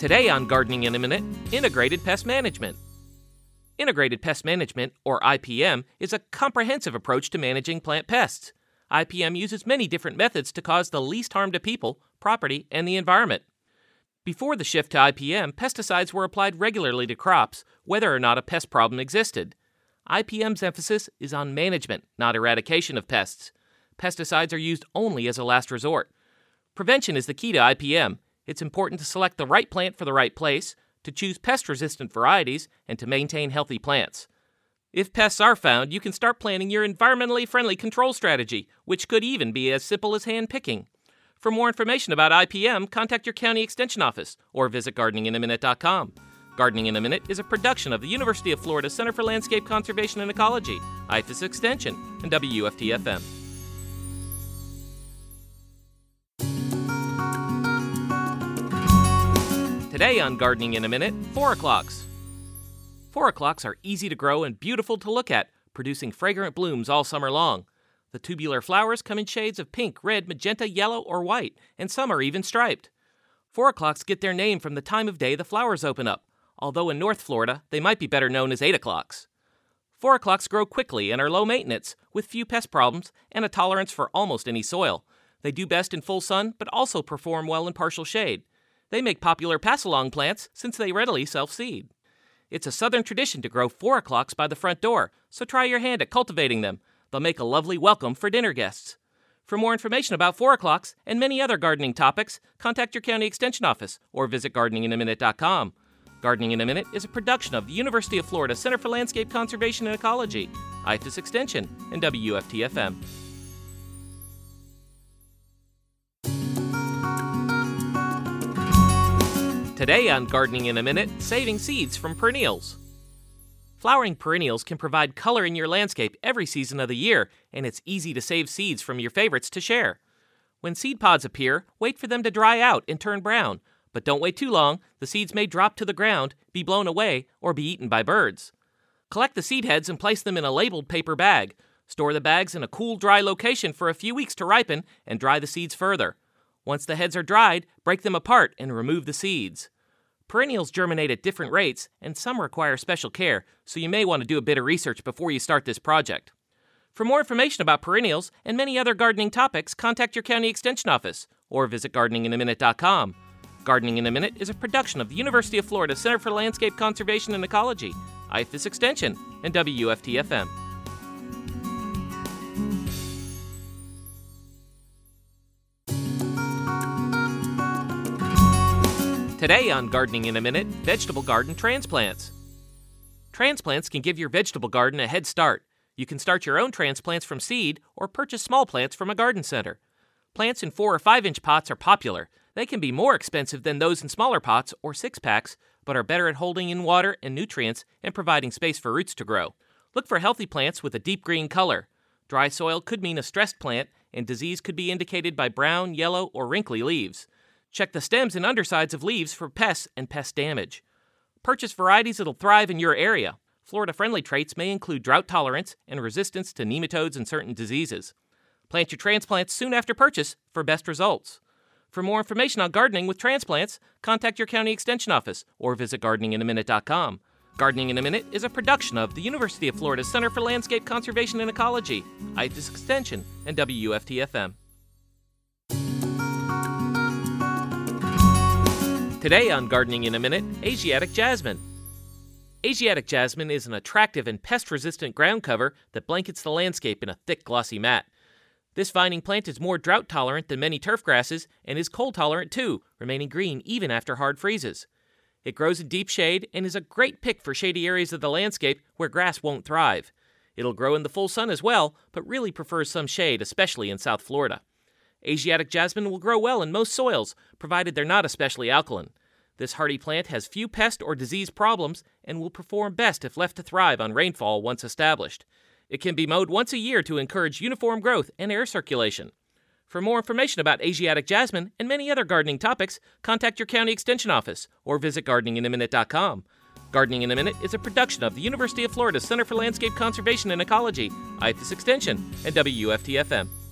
Today on Gardening in a Minute, Integrated Pest Management. Integrated Pest Management, or IPM, is a comprehensive approach to managing plant pests. IPM uses many different methods to cause the least harm to people, property, and the environment. Before the shift to IPM, pesticides were applied regularly to crops, whether or not a pest problem existed. IPM's emphasis is on management, not eradication of pests. Pesticides are used only as a last resort. Prevention is the key to IPM. It's important to select the right plant for the right place, to choose pest-resistant varieties, and to maintain healthy plants. If pests are found, you can start planning your environmentally friendly control strategy, which could even be as simple as hand-picking. For more information about IPM, contact your county extension office or visit gardeninginaminute.com. Gardening in a Minute is a production of the University of Florida Center for Landscape Conservation and Ecology, IFAS Extension, and WFT-FM. Today on Gardening in a Minute, 4 o'clocks. 4 o'clocks are easy to grow and beautiful to look at, producing fragrant blooms all summer long. The tubular flowers come in shades of pink, red, magenta, yellow, or white, and some are even striped. 4 o'clocks get their name from the time of day the flowers open up, although in North Florida they might be better known as 8 o'clocks. 4 o'clocks grow quickly and are low maintenance, with few pest problems and a tolerance for almost any soil. They do best in full sun, but also perform well in partial shade. They make popular pass-along plants since they readily self-seed. It's a southern tradition to grow 4 o'clocks by the front door, so try your hand at cultivating them. They'll make a lovely welcome for dinner guests. For more information about 4 o'clocks and many other gardening topics, contact your county extension office or visit gardeninginaminute.com. Gardening in a Minute is a production of the University of Florida Center for Landscape Conservation and Ecology, IFAS Extension, and WFT-FM. Today on Gardening in a Minute, saving seeds from perennials. Flowering perennials can provide color in your landscape every season of the year, and it's easy to save seeds from your favorites to share. When seed pods appear, wait for them to dry out and turn brown, but don't wait too long. The seeds may drop to the ground, be blown away, or be eaten by birds. Collect the seed heads and place them in a labeled paper bag. Store the bags in a cool, dry location for a few weeks to ripen and dry the seeds further. Once the heads are dried, break them apart and remove the seeds. Perennials germinate at different rates, and some require special care, so you may want to do a bit of research before you start this project. For more information about perennials and many other gardening topics, contact your county extension office or visit gardeninginaminute.com. Gardening in a Minute is a production of the University of Florida Center for Landscape Conservation and Ecology, IFAS Extension, and WFT-FM. Today on Gardening in a Minute, vegetable garden transplants. Transplants can give your vegetable garden a head start. You can start your own transplants from seed or purchase small plants from a garden center. Plants in 4 or 5-inch pots are popular. They can be more expensive than those in smaller pots or 6-packs, but are better at holding in water and nutrients and providing space for roots to grow. Look for healthy plants with a deep green color. Dry soil could mean a stressed plant, and disease could be indicated by brown, yellow, or wrinkly leaves. Check the stems and undersides of leaves for pests and pest damage. Purchase varieties that'll thrive in your area. Florida-friendly traits may include drought tolerance and resistance to nematodes and certain diseases. Plant your transplants soon after purchase for best results. For more information on gardening with transplants, contact your county extension office or visit gardeninginaminute.com. Gardening in a Minute is a production of the University of Florida Center for Landscape Conservation and Ecology, IFAS Extension, and WFT-FM. Today on Gardening in a Minute, Asiatic Jasmine. Asiatic jasmine is an attractive and pest-resistant ground cover that blankets the landscape in a thick, glossy mat. This vining plant is more drought-tolerant than many turf grasses and is cold-tolerant too, remaining green even after hard freezes. It grows in deep shade and is a great pick for shady areas of the landscape where grass won't thrive. It'll grow in the full sun as well, but really prefers some shade, especially in South Florida. Asiatic jasmine will grow well in most soils, provided they're not especially alkaline. This hardy plant has few pest or disease problems and will perform best if left to thrive on rainfall once established. It can be mowed once a year to encourage uniform growth and air circulation. For more information about Asiatic jasmine and many other gardening topics, contact your county extension office or visit gardeninginaminute.com. Gardening in a Minute is a production of the University of Florida Center for Landscape Conservation and Ecology, IFAS Extension, and WFT-FM.